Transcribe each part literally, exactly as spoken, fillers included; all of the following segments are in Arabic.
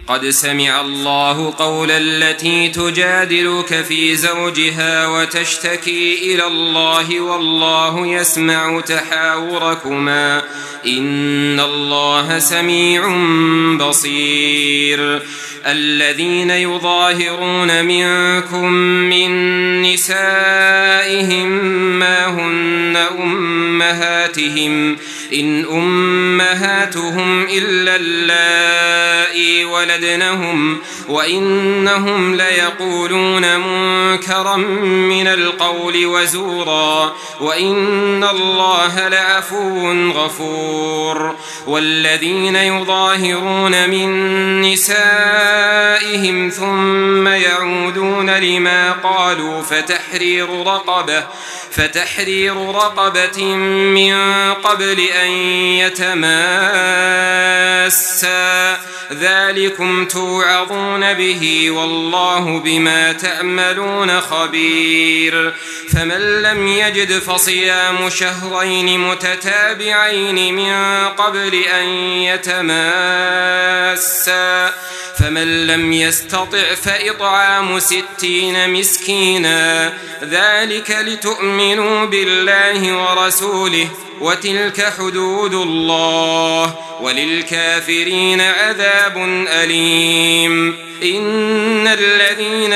قد سمع الله قول التي تجادلك في زوجها وتشتكي إلى الله والله يسمع تحاوركما إن الله سميع بصير. الذين يظاهرون منكم من نسائهم ما هن أمهاتهم إن أمهاتهم إلا اللائي ولدنهم وإنهم ليقولون منكرا من القول وزورا وإن الله لعفو غفور. والذين يظاهرون من نسائهم ثم يعودون لما قالوا فتحرير رقبة فتحرير رقبة من قبل أن يتماسا ذلكم توعظون به والله بما تعملون خبير. فمن لم يجد فصيام شهرين متتابعين من قبل أن يتماسا فمن لم يستطع فإطعام ستين مسكينا ذلك لتؤمنوا بالله ورسوله وتلك حدود الله وللكافرين عذاب أليم. إن الذين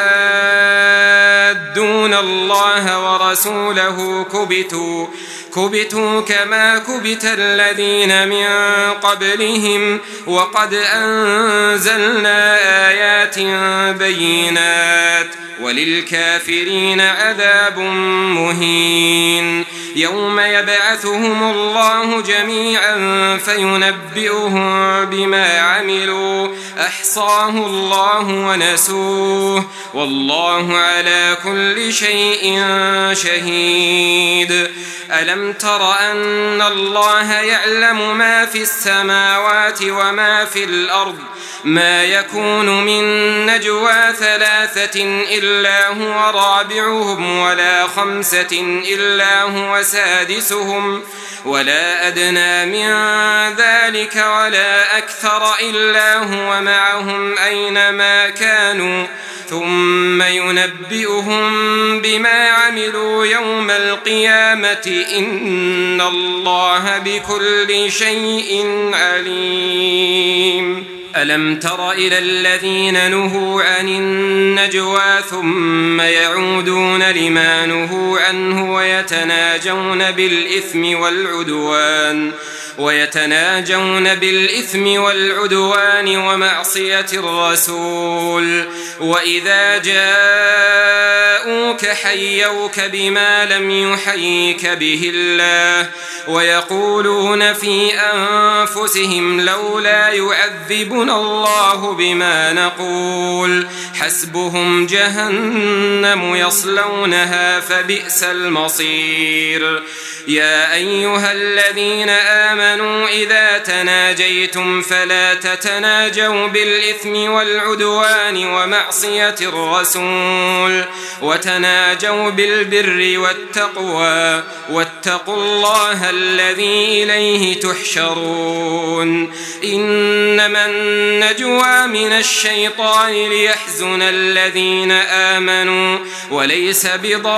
يحادون الله ورسوله كبتوا كبتوا كما كبت الذين من قبلهم وقد أنزلنا آيات بينات وللكافرين عذاب مهين. يوم يبعثهم الله جميعا فينبئهم بما عملوا أحصاه الله ونسوه والله على كل شيء شهيد. ألم تر أن الله يعلم ما في السماوات وما في الأرض ما يكون من نجوى ثلاثة إلا هو رابعهم ولا خمسة إلا هو سادسهم ولا أدنى من ذلك ولا أكثر إلا هو معهم أينما كانوا ثم ينبئهم بما عملوا يوم القيامة إن الله بكل شيء عليم. ألم تر إلى الذين نهوا عن النجوى ثم يعودون لما نهوا عنه ويتناجون بالإثم والعدوان ويتناجون بالإثم والعدوان ومعصية الرسول وإذا جاءوك حيوك بما لم يحييك به الله ويقولون في أنفسهم لولا يعذبنا الله بما نقول حسبهم جهنم يصلونها فبئس المصير. يا أيها الذين آمنوا إذا تناجيتم فلا تتناجوا بالإثم والعدوان ومعصية الرسول وتناجوا بالبر والتقوى واتقوا الله الذي إليه تحشرون. إنما النجوى من الشيطان ليحزن الذين آمنوا وليس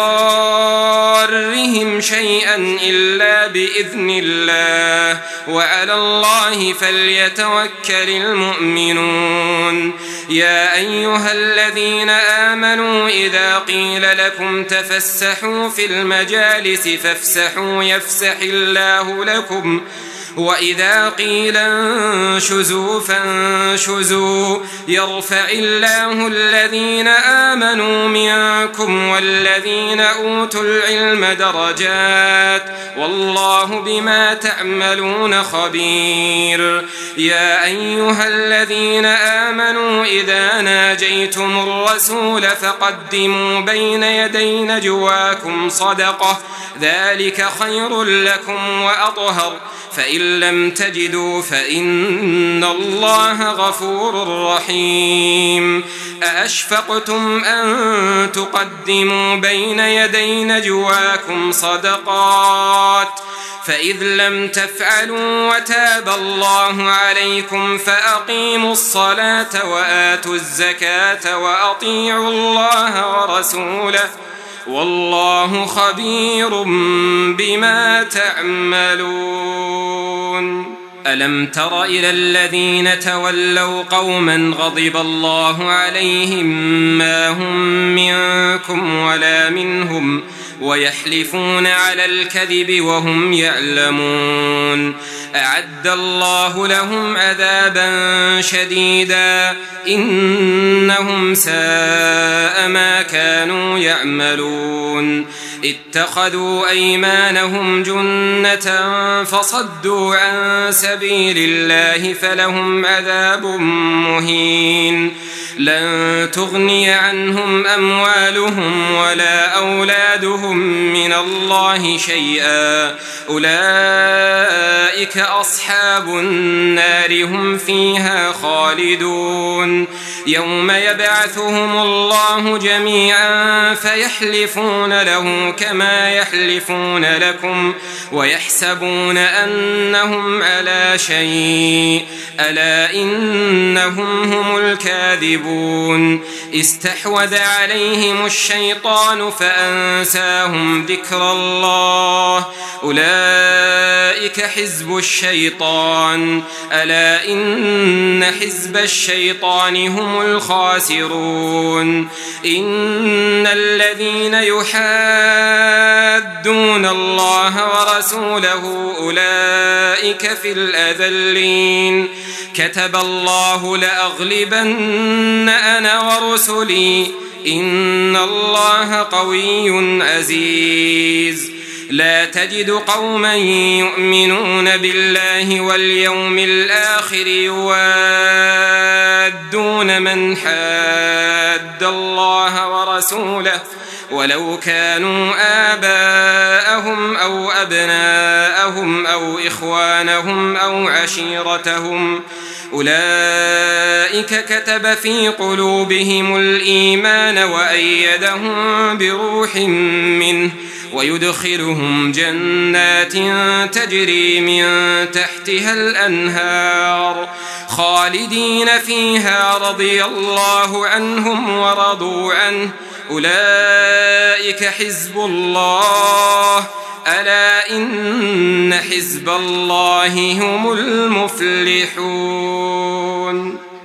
بضارهم شيئا إلا بإذن الله وعلى الله فليتوكل المؤمنون. يا أيها الذين آمنوا إذا قيل لكم تفسحوا في المجالس فافسحوا يفسح الله لكم وإذا قيل انشزوا فانشزوا يرفع الله الذين آمنوا منكم والذين أوتوا العلم درجات والله بما تعملون خبير. يا أيها الذين آمنوا آمنوا إذا ناجيتم الرسول فقدموا بين يدي نجواكم صدقة ذلك خير لكم وأطهر فإن لم تجدوا فإن الله غفور رحيم أأشفقتم أن تقدموا بين يدي نجواكم صدقات فإذ لم تفعلوا وتاب الله عليكم فأقيموا الصلاة وآتوا الزكاة وأطيعوا الله ورسوله والله خبير بما تعملون. ألم تر إلى الذين تولوا قوما غضب الله عليهم ما هم منكم ولا منهم ويحلفون على الكذب وهم يعلمون أعد الله لهم عذابا شديدا إنهم ساء ما كانوا يعملون اتخذوا أيمانهم جنة فصدوا عن سبيل الله فلهم عذاب مهين لن تغني عنهم أموالهم ولا أولادهم من الله شيئا أولئك أصحاب النار هم فيها خالدون يوم يبعثهم الله جميعا فيحلفون له كما يحلفون لكم ويحسبون أنهم على شيء ألا إنهم هم الكاذبون استحوذ عليهم الشيطان فأنساهم ذكر الله أولئك حزب الشيطان ألا إن حزب الشيطان هم الخاسرون إن الذين يحادون الله ورسوله أولئك في الأذلين كتب الله لأغلبن أنا ورسلي إن الله قوي عزيز لا تجد قوما يؤمنون بالله واليوم الآخر يوادون من حاد الله ورسوله ولو كانوا آباءهم أو أبناءهم أو إخوانهم أو عشيرتهم أولئك كتب في قلوبهم الإيمان وأيدهم بروح منه ويدخلهم جنات تجري من تحتها الأنهار خالدين فيها رضي الله عنهم ورضوا عنه أولئك حزب الله ألا إن حزب الله هم المفلحون.